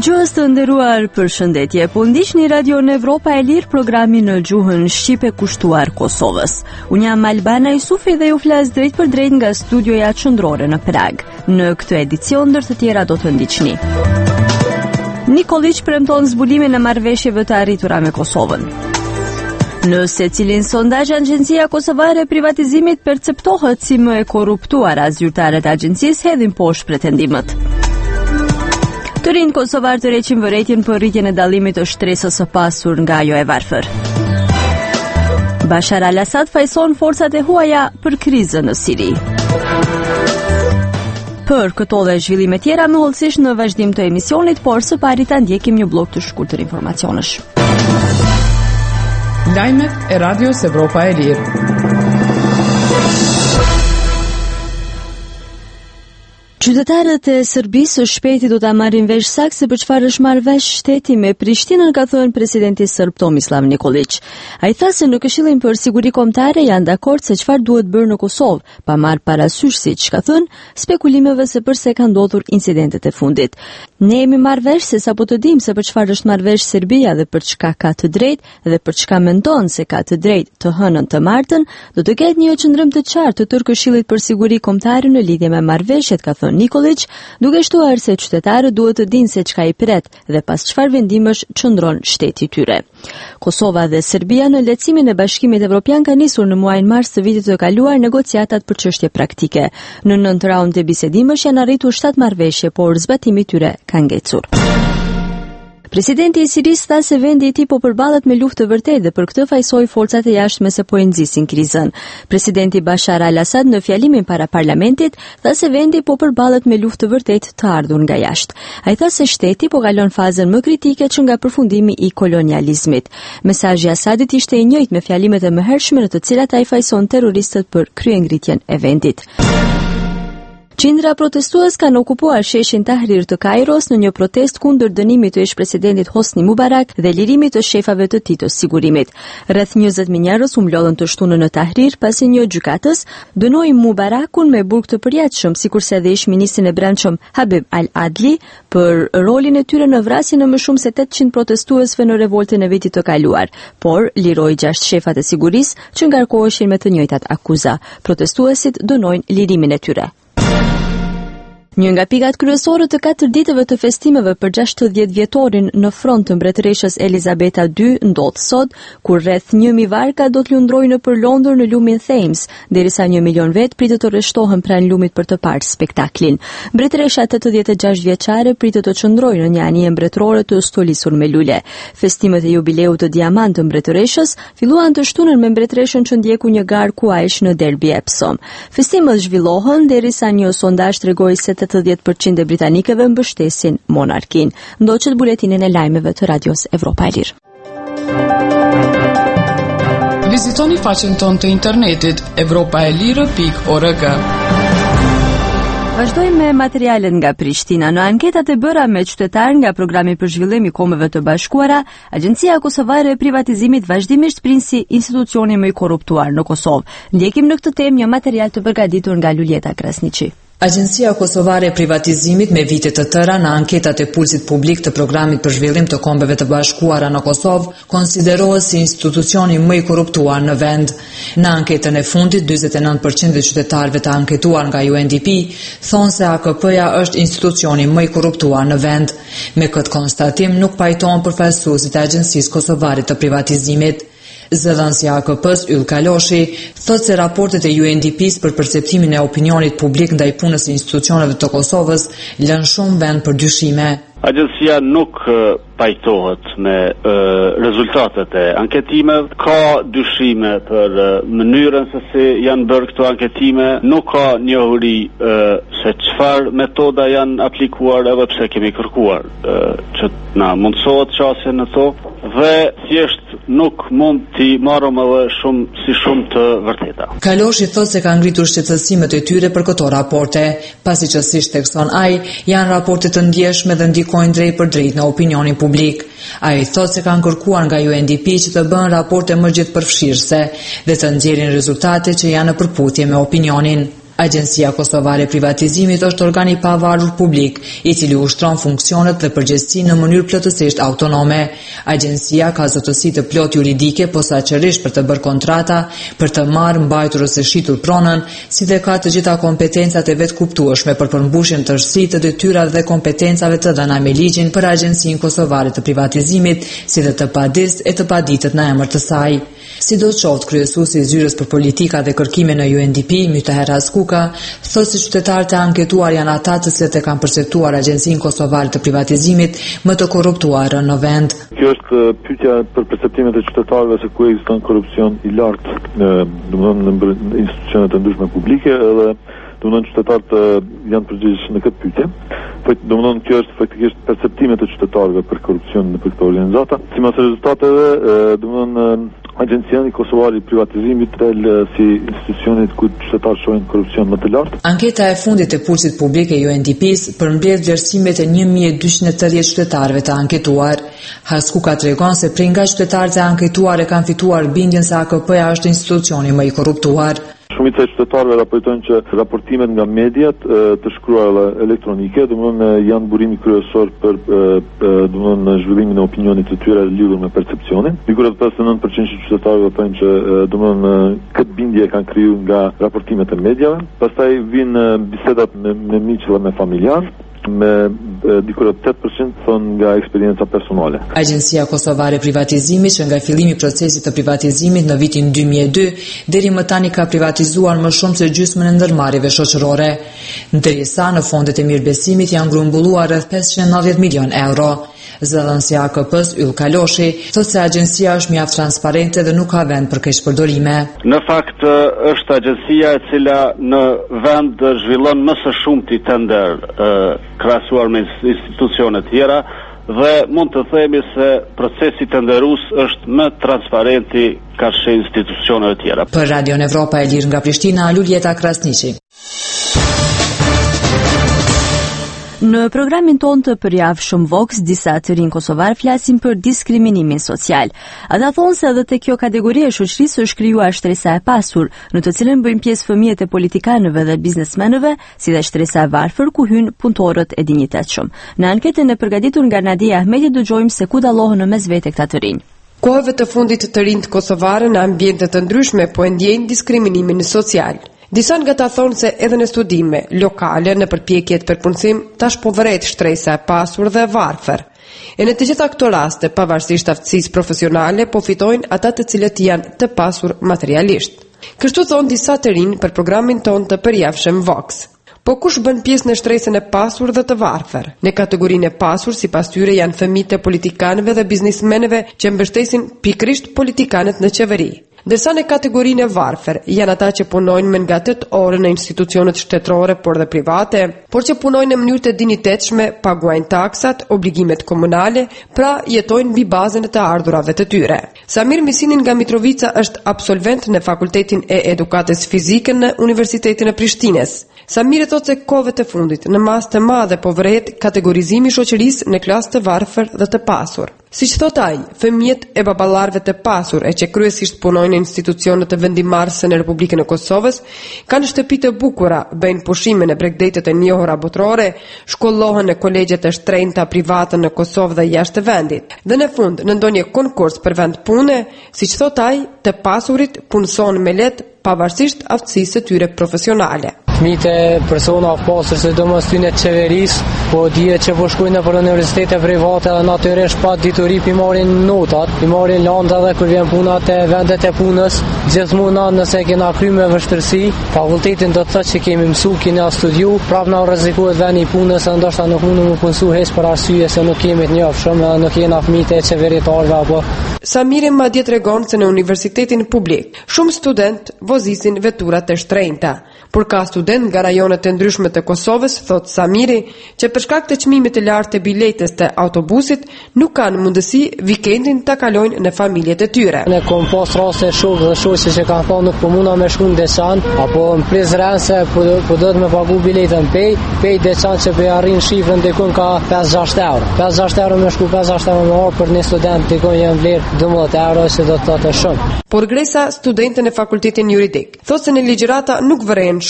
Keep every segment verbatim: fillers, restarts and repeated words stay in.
Dëgjues të nderuar, përshëndetje. Po ndiqni Radion Evropa e Lirë, programin në gjuhën shqipe kushtuar Kosovës. Unë jam Albana Jusufi dhe ju flas drejt për drejt nga studioja qendrore në Prag. Në këtë edicion ndër të tjera do të ndiqni. Nikolić premton zbulimin e marrëveshjeve të arritura me Kosovën. Në secilin sondazh, Agjencia Kosovare e Privatizimit perceptohet si më e korruptuara. Zyrtarët e agjencisë hedhin poshtë pretendimet. Të rinj kosovar të reqin vërejtjen për rritjen e dallimit të shtresës së pasur nga ajo e varfër. Bashar al-Assad fajson forcat e huaja për krizën në Siri. Për këto dhe zhvillime tjera më hollësisht në vazhdim të emisionit, por së pari ta ndjekim një blok të shkurtër informacionesh. Lajmet e Radios Evropa e Lirë. Qytetarët e Serbisë së shpejti do ta marrin vesh saktë se për çfarë është marrë vesh shteti me Prishtinën, ka thënë presidenti serb Tomislav Nikolić. Ai tha se në Këshillin për Siguri Kombëtare janë dakord se çfarë duhet bërë në Kosovë, pa marrë parasysh, siç ka thënë, spekulimeve se pse kanë ndodhur incidentet e fundit. Ne jemi marrë vesh se sapo të dimë se për çfarë është marrë vesh Serbia dhe për çka ka të drejtë dhe për çka mendon se ka të drejtë të hënën të martën, do të ketë një qendrim të qartë të tërë Këshillit për Siguri Kombëtare në lidhje me marrëveshjet, ka thënë Nikolić, duke shtuar se qytetarët duhet të dinë se çka i pret dhe pas çfarë vendimesh qëndron shteti i tyre. Kosova dhe Serbia në lehtësimin e Bashkimit Evropian kanë nisur në muajin mars të vitit të kaluar negociatat për çështje praktike. Në nëntë raund të bisedimesh janë arritur shtatë marrëveshje, por zbatimi i tyre ka ngecur. Presidenti i Sirisë tha se vendi i tij po përballet me luftë të vërtetë dhe për këtë fajsoi forcat e jashtme se po e nxisin krizën. Presidenti Bashar al-Assad në fjalimin para parlamentit tha se vendi po përballet me luftë të vërtetë të ardhur nga jashtë. Ai tha se shteti po kalon fazën më kritike që nga përfundimi i kolonializmit. Mesazhi i Assadit ishte i njëjtë me fjalimet e mëhershme në të cilat ai fajson terroristët për kryengritjen e vendit. Qindra protestues kanë okupuar sheshin Tahrir të Kairos në një protest kundër dënimit të ish-presidentit Hosni Mubarak dhe lirimit të shefave të tij të sigurimit. Rreth njëzet mijë njerëz u mblodhën të shtunën në Tahrir pasi një gjykatës dënoi Mubarakun me burg të përjetshëm, sikurse edhe ish-ministrin e brendshëm Habib al-Adli për rolin e tyre në vrasjen e më shumë se tetëqind protestuesve në revoltën e vitit të kaluar, por liroi gjashtë shefat e sigurisë që ngarkoheshin me të njëjtat akuza. Protestuesit dënojnë lirimin e tyre. Një nga pikat kryesore të katër ditëve të festimeve për gjashtëdhjetë vjetorin në front të mbretëreshës Elizabeta dy ndodh sot, kur rreth një mijë varka do të lundrojnë nëpër Londër në lumin Thames, derisa një milion vet pritet të rreshtohen pranë lumit për të parë spektaklin. Mbretëresha tetëdhjetë e gjashtë vjeçare pritet të çndrojnë në një anije mbretërore të stolisur me lule. Festimet e jubileut të diamant të mbretëreshës filluan të shtunën me mbretëreshën që ndjeku një garë kuajsh në Derby Epsom. Festimet zhvillohen derisa një sondazh tregoi se tetëdhjetë përqind e britanikëve mbështesin monarkin. Ndoqët buletinin e lajmeve të Radios Evropa e Lirë. Vizitoni faqen tonë të internetit evropa e lirë pikë org. Vazhdojmë me materialet nga Prishtina. Në anketat e bëra me qytetarë nga programi për zhvillim i Kombeve të Bashkuara, Agjencia Kosovare e Privatizimit vazhdimisht prin si institucioni më i korruptuar në Kosovë. Ndjekim në këtë temë një material të përgatitur nga Luljeta Krasniqi. Agjencia Kosovare e Privatizimit me vite të tëra në anketat e pulsit publik të programit për zhvillim të Kombeve të Bashkuara në Kosovë konsiderohet si institucioni më i korruptuar në vend. Në anketën e fundit, dyzet e nëntë përqind e qytetarëve të anketuar nga U N D P thonë se A K P-ja është institucioni më i korruptuar në vend. Me këtë konstatim nuk pajtohen përfaqësuesit e Agjencisë Kosovare të Privatizimit. Zëdhënësi A K P-s Yll Kaloshi thot se raportet e U N D P-s për perceptimin e opinionit publik ndaj punës së institucioneve të Kosovës lënë shumë vend për dyshime. Agjencia nuk pajtohet me uh, rezultatet e anketimeve, ka dyshime për uh, mënyrën se si janë bërë këto anketime, nuk ka njohuri uh, se çfarë metoda janë aplikuar edhe pse kemi kërkuar uh, që na mundsohet qasje në to, dhe thjesht nuk mund t'i marrëm edhe shumë si shumë të vërteta. Kaloshi thot se ka ngritur shqetësimet e tyre për këto raporte, pasi që siç thekson ai, janë raporte të ndjeshme dhe ndikojnë drejt për drejt në opinionin publik. Ai thot se kanë kërkuar nga U N D P që të bëhen raporte më gjithëpërfshirëse dhe të nxjerrin rezultate që janë në përputhje me opinionin. Agjencia Kosovare e Privatizimit është organi i pavarur publik, i cili ushtron funksionet dhe përgjegjësinë në mënyrë plotësisht autonome. Agjencia ka zotësi të plot juridike, posaçërisht për të bërë kontrata, për të marrë, mbajtur ose shitur pronën, si dhe ka të gjitha kompetencat e vetë kuptueshme për përmbushjen të rësisë të detyrave dhe kompetencave të dhëna me ligjin për Agjencinë Kosovare të Privatizimit, si dhe të padisë e të paditët në emër të saj. Sidoqoftë, kryesuesi i Zyrës për Politika dhe Kërkime në U N D P, Mytaher Askuka, thotë se qytetarët e anketuar janë ata të cilët e kanë perceptuar Agjencinë Kosovare të Privatizimit më të korruptuar në vend. Kjo është pyetja për perceptimet e qytetarëve se ku ekziston korrupsion i lartë në, domethënë në institucionet e ndryshme publike, edhe domethënë qytetarët janë përgjigjës në këtë pyetje. Domethënë kjo është faktikisht perceptimet e qytetarëve për korrupsion në këto organizata. Sipas rezultateve, domethënë Agjencia Kosovare e Privatizimit del si institucionit ku qytetarët shohin korrupsion më të lartë. Anketa e fundit e pulsit publik e U N D P-s përmbledh vlerësimet e një mijë e dyqind e tridhjetë qytetarëve të anketuar. Haskuka tregon se prej nga qytetarët e anketuar e kanë fituar bindjen se A K P-ja është institucioni më i korruptuar. Shumica e qytetarëve raportojnë që raportimet nga mediat të shkruara elektronike, domthonë janë burimi kryesor për domthonë zhvillimin e opinionit të tyre lidhur me percepcionin. Diku rreth pesëdhjetë e nëntë përqind e qytetarëve thonë që domthonë këtë bindje kanë krijuar nga raportimet e mediave. Pastaj vijnë bisedat me, me miq dhe me familjar. Me diku rreth tetë përqind thonë nga eksperienca personale. Agjencia Kosovare e Privatizimit, që nga fillimi i procesit të privatizimit në vitin dy mijë e dy deri më tani ka privatizuar më shumë se gjysmën e ndërmarrjeve shoqërore, ndërsa në fondet e mirëbesimit janë grumbulluar rreth pesëqind e nëntëdhjetë milion euro. Zëdhënësi A K P-s Yll Kaloshi thotë se agjencia është mjaft transparente dhe nuk ka vend për keqpërdorime. Në fakt është agjencia e cila në vend zhvillon më së shumti tender krahasuar me institucione tjera dhe mund të themi se procesi tenderus është më transparenti ka she institucioneve tjera. Për Radion Evropa e Lirë nga Prishtina, Luljeta Krasniqi. Në programin ton të përjavshëm Vox, disa të rinj kosovar flasin për diskriminimin social. Ata thonë se edhe te kjo kategori e shoqërisë është krijuar shtresa e pasur, në të cilën bëjnë pjesë fëmijët e politikanëve dhe biznesmenëve, si dhe shtresa e varfër ku hyjnë punëtorët e dinjitetshëm. Në anketën e përgatitur nga Nadia Ahmeti dëgjojmë se ku dallohen në mesvete këta të rinj. Kohëve të fundit të rinjt kosovarë në ambiente të ndryshme po e ndjejnë diskriminimin social. Disa nga ta thonë se edhe në studime lokale në përpjekjet për punësim tash po vëret shtresa e pasur dhe e varfër. E në të gjitha këto raste, pavarësisht aftësisë profesionale, po fitojnë ata të cilët janë të pasur materialisht. Kështu thonë disa të rinj për programin ton të përjavshëm Vox. Po kush bën pjesë në shtresën e pasur dhe të varfër? Në kategorinë e pasur, sipas tyre, janë fëmijët e politikanëve dhe biznesmenëve që mbështesin pikërisht politikanët në qeveri. Ndërsa në kategorinë e varfër janë ata që punojnë me nga tetë orë në institucionet shtetërore por dhe private, por që punojnë në mënyrë të dinjitetshme, paguajnë taksat, obligimet komunale, pra jetojnë mbi bazën e të ardhurave të tyre. Samir Misinin nga Mitrovica është absolvent në Fakultetin e Edukatës Fizike në Universitetin e Prishtinës. Samir e thotë se kohëve të fundit në masë të madhe po vërehet kategorizimi i shoqërisë në klasë të varfër dhe të pasur. Siç thot ai, fëmijët e baballarëve të pasur e që kryesisht punojnë në institucionet të vendimarrëse në Republikën e Kosovës, kanë shtëpi të bukura, bëjnë pushime në bregdetet e njohura botërore, shkollohen në kolegjet e shtrenjta private në Kosovë dhe jashtë vendit. Dhe në fund, në ndonjë konkurs për vend pune, siç thot ai, të pasurit punëson me lehtë pavarësisht aftësisë së tyre profesionale. Fëmijët e persona pasur, sidomos tyne të qeverisë, po dihet që po shkojnë për universitete private dhe natyrisht pa dituri pi marrin notat, pi marrin landa dhe kur vjen puna te vendet e punës, gjithmonë nëse kena kry me vështirësi, fakultetin do të thotë që kemi mësuar, kena studiu, prapë na rrezikohet vendi i punës, ndoshta nuk mundem të punësoj hes për arsye se nuk kemi të njohshëm, nuk jena fëmijë e qeveritarëve apo. Samiri madje tregon se në universitetin publik shumë student vozisin vetura të shtrenjta, por ka student nga rajonet të ndryshme të Kosovës, thot Samiri, që për shkak të çmimit të lartë të biletës të autobusit nuk kanë mundësi vikendin ta kalojnë në familjet e tyre. Ne kom pas raste shokë dhe shoqe që kanë thonë nuk po mundam me shku në Deçan, apo në Prizren se po, po do të më pagu biletën pej, pej Deçan që po arrin shifrën dikon ka pesë gjashtë euro. pesë gjashtë euro me shku, pesë gjashtë euro me orë për një student dikon janë vlerë dymbëdhjetë euro që do të thotë shumë. Por Gresa, studente në fakultetin juridik, thotë se në ligjërata nuk vëren shumë pasi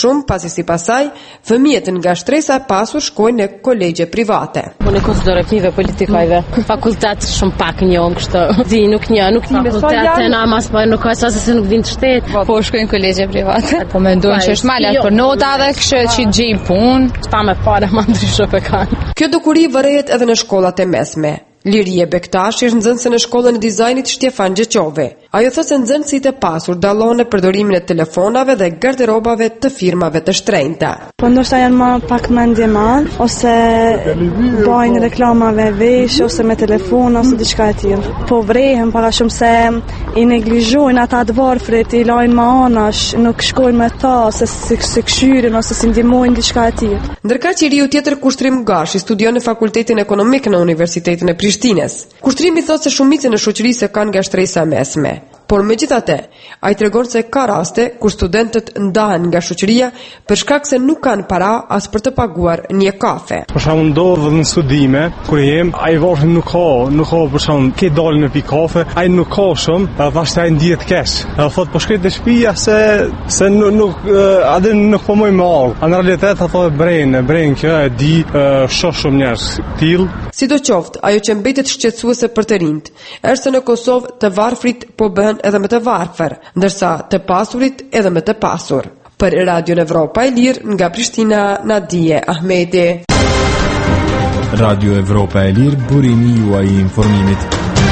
pasi sipas saj, fëmijët nga shtresa e pasur shkojnë në kolegje private. Unë konsiderojve politikajve, fakultet shumë pak njohëm kështu. Di nuk një, nuk një fakultet na mas po nuk ka sa se nuk din të shtet, po shkojnë kolegje private. Po mendojnë që është malet për nota dhe kështu që gjejnë punë, pa me fare më ndryshe pe kanë. Kjo dukuri vërehet edhe në shkollat e mesme. Lirie Bektash është nxënëse në shkollën e dizajnit Shtjefan Gjeqovi. Ajo thotë se nxënësit e pasur dallon në përdorimin e telefonave dhe garderobave të firmave të shtrenjta. Po ndoshta janë më pak mendje madh ose bajnë reklamave vesh ose me telefon ose diçka e tillë. Po vrehen para shumë se i neglizhojnë ata të varfrit, i lajnë më anash, nuk shkojnë me ta ose si se kshyrin ose si ndihmojnë diçka e tillë. Ndërkaq njeriu tjetër Kushtrim Gashi studion në Fakultetin Ekonomik në Universitetin e Prishtinës. Kushtrimi thotë se shumica në shoqërisë kanë nga shtresa mesme. Por megjithatë, ai tregon se ka raste kur studentët ndahen nga shoqëria për shkak se nuk kanë para as për të paguar një kafe. Për shembull ndodh në studime kur jem, ai varfër nuk ka, nuk ka për shembull, ke dalë në pikë kafe, ai nuk ka shumë, pastaj ai ndihet keq. Ai thotë po shkoj te shtëpia se se nuk nuk atë nuk po më marr. Në realitet ato e brenë, brenë kjo e di shoh shumë njerëz till. Sidoqoftë, ajo që mbetet shqetësuese për të rinjt, është se në Kosovë të varfrit po bëhen edhe me të varfër, ndërsa të pasurit edhe me të pasur. Për Radio Evropa e Lirë nga Prishtina, Nadije Ahmeti. Radio Evropa e Lirë, burimi juaj i informimit.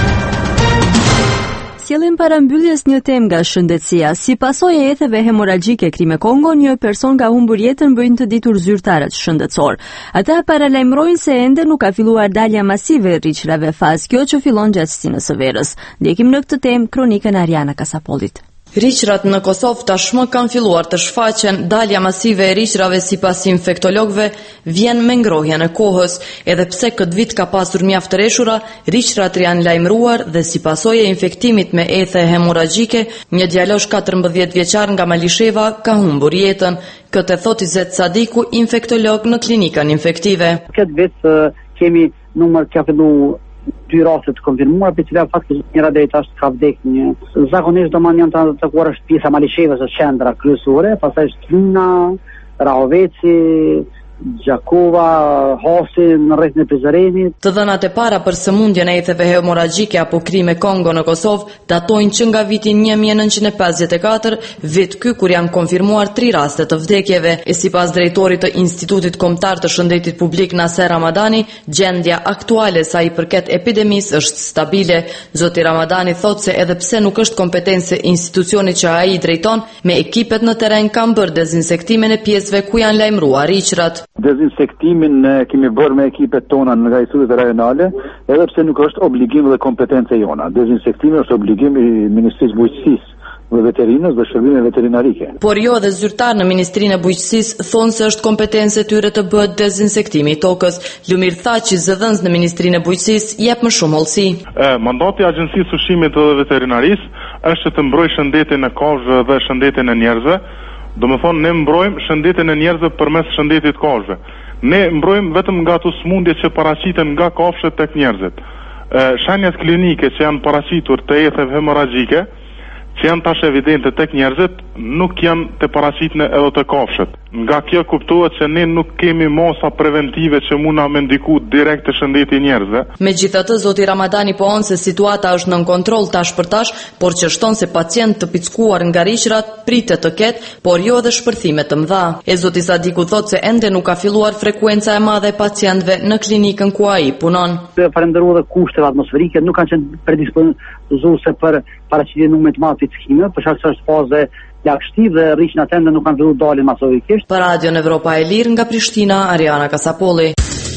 Sjellim para mbylljes një temë nga shëndetësia. Si pasojë e etheve hemoragjike krime Kongo, një person ka humbur jetën, bëjnë të ditur zyrtarët shëndetësor. Ata paralajmërojnë se ende nuk ka filluar dalja masive e rriqrave, fazë kjo që fillon gjatësinë së verës. Ndjekim në këtë temë kronikën e Ariana Kasapolit. Rriqrat në Kosovë tashmë kanë filluar të shfaqen, dalja masive e rriqrave sipas infektologëve vjen me ngrohjen e kohës, edhe pse këtë vit ka pasur mjaft të rreshura, rriqrat janë lajmëruar dhe si pasojë e infektimit me ethe hemoragjike, një djalosh katërmbëdhjetë vjeçar nga Malisheva ka humbur jetën. Këtë thot Izet Sadiku, infektolog në klinikën infektive. Këtë vit kemi numër ka fillu dy raste të konfirmuar, për cilat faktikisht njëra deri tash ka vdekur një. Zakonisht domani janë të atakuar është pjesa Malishevës, është qendra kryesore, pastaj është Klina, Rahoveci, Gjakova, Hosi në rrethin e Prizrenit. Të dhënat e para për sëmundjen e etheve hemoragjike apo krime Kongo në Kosovë datojnë që nga viti një mijë e nëntëqind e pesëdhjetë e katër, vit ky kur janë konfirmuar tri raste të vdekjeve. E sipas drejtorit të Institutit Kombëtar të Shëndetit Publik Naser Ramadani, gjendja aktuale sa i përket epidemisë është stabile. Zoti Ramadani thotë se edhe pse nuk është kompetencë e institucionit që ai i drejton, me ekipet në terren kanë bërë dezinsektimin e pjesëve ku janë lajmëruar rriqrat. Dezinsektimin ne kemi bërë me ekipet tona nga institutet rajonale, edhe pse nuk është obligim dhe kompetencë jona. Dezinsektimi është obligim i Ministrisë Bujqësisë dhe Veterinës dhe Shërbime Veterinarike. Por jo dhe zyrtar në Ministrinë e Bujqësisë thonë se është kompetencë e tyre të bëhet dezinsektimi i tokës. Lumir Thaçi, zëdhënës në Ministrinë e Bujqësisë, jep më shumë hollësi. Mandati i Agjencisë Ushqimit dhe Veterinarisë është që të mbrojë shëndetin e kafshëve dhe shëndetin e njerëzve. Do më thonë, ne mbrojmë shëndetin e njerëzve përmes shëndetit kafshëve. Ne mbrojmë vetëm nga ato sëmundje që paraqiten nga kafshët tek njerëzit. Shenjat klinike që janë paraqitur të etheve hemoragjike, që janë tash evidente tek njerëzit, nuk janë të paraqitne edhe të kafshët. Nga kjo kuptohet se ne nuk kemi mosa preventive që mund na ndiku direkt të shëndeti njerëzve. Megjithatë, zoti Ramadani po on se situata është nën kontroll tash për tash, por që shton se pacient të pickuar nga rriqrat pritet të ketë, por jo edhe shpërthime të mëdha. E zoti Sadiku thotë se ende nuk ka filluar frekuenca e madhe e pacientëve në klinikën ku ai punon. Falënderoj edhe kushtet atmosferike nuk kanë qenë predispozuese për paraqitjen e numrit të madh pickime, për shkak se është faze lagështi dhe rriqna tende nuk kanë filluar dalin masovikisht. Për Radio Evropa e Lirë nga Prishtina, Ariana Kasapolli.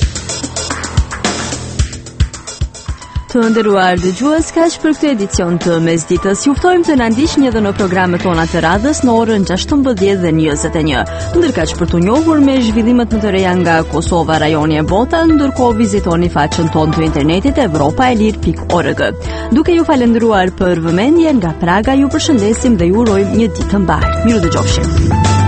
Të nderuar dëgjues, kaq për këtë edicion të mesditës. Ju ftojmë të na ndiqni edhe në programet tona të radhës në orën gjashtëmbëdhjetë dhe njëzet e një. Ndërkaq për të njohur me zhvillimet më të reja nga Kosova, rajoni e bota, ndërkohë vizitoni faqen tonë të internetit evropaelir pikë org. Duke ju falendëruar për vëmendjen nga Praga, ju përshëndesim dhe ju urojmë një ditë të mbarë. Miru dëgjofshim.